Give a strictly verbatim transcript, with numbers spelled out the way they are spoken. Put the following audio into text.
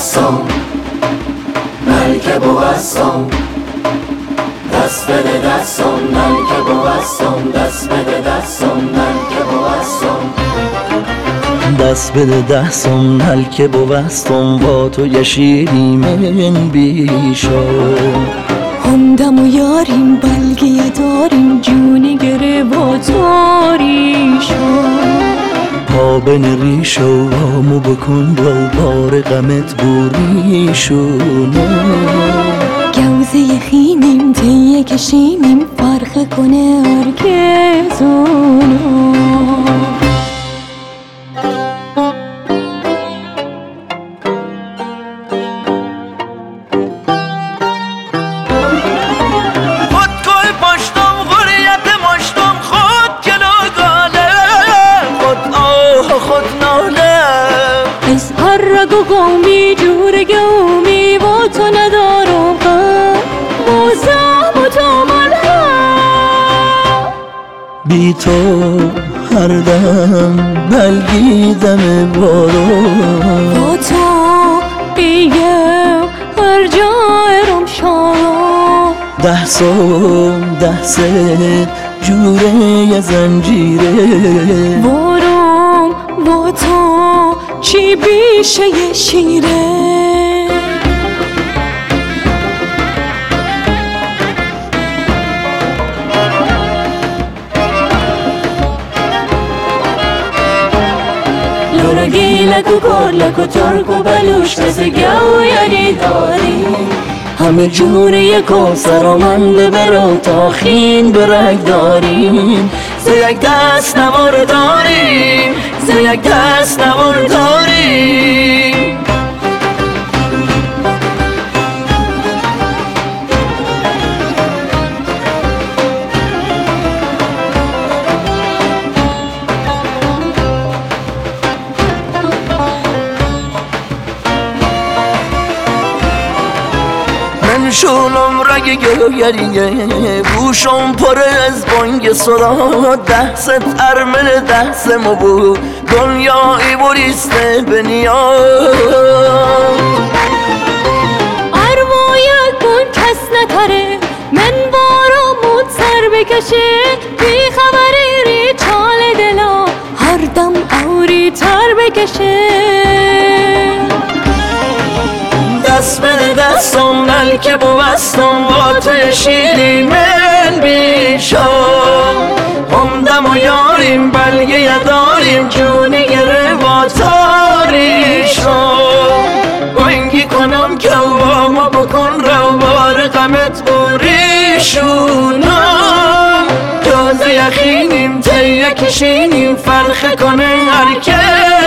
دستم ملک بوستم دست بده دستم ملک بوستم دست بده دستم ملک بوستم دست بده دستم ملک بوستم با تو یشیریم من بیشم همدم و یاریم بلگه داریم جونی گره با تاریشم پا بن ریشو آمو بکن رو بار غمت بوریشونو گوزه خینیم تیه کشینیم فرق کنه هرگزونو از هر رگ و قومی جور گومی با تو ندارم غم با زحم و تو ملهم بی تو هر دم بلگیدم بارم با تو بگم هر جایرم شام ده سال ده سه جوره ی زنجیره بارم با تو چی بیشه ی شیره لورا گیلک و کرلک و ترک و بلوش کس گو یعنی داریم همه جوره کوثر و من ببرو تا خین برگ داریم ز یک دست نوار داریم ز یک دست نوار داریم من شولم رگ گوگریه گوشم پره از بانگ صدا ده ست ارمن ده سمو بود دنیایی بریسته به نیاز ارمایت کن کس نتره من بارامون سر بکشه بی خبری ری چال دلا هر دم اوری تر بکشه دست بده دستم ملک بوستم با تو شیرین من بیشم همدم و یاریم بلگه داریم جونی گره با تاریشم بانگی کنم که ما بکن رو بار غمت بوریشونم جاز یخینیم تیه کشینیم فرق کنه هر که